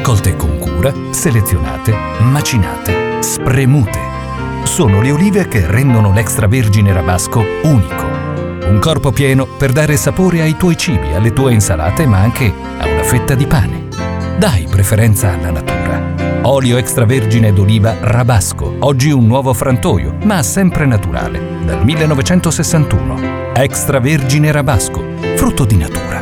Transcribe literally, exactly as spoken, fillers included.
raccolte con cura, selezionate, macinate, spremute. Sono le olive che rendono l'extravergine Rabasco unico. Un corpo pieno per dare sapore ai tuoi cibi, alle tue insalate, ma anche a una fetta di pane. Dai preferenza alla natura. Olio extravergine d'oliva Rabasco, oggi un nuovo frantoio, ma sempre naturale, dal millenovecentosessantuno. Extravergine Rabasco, frutto di natura.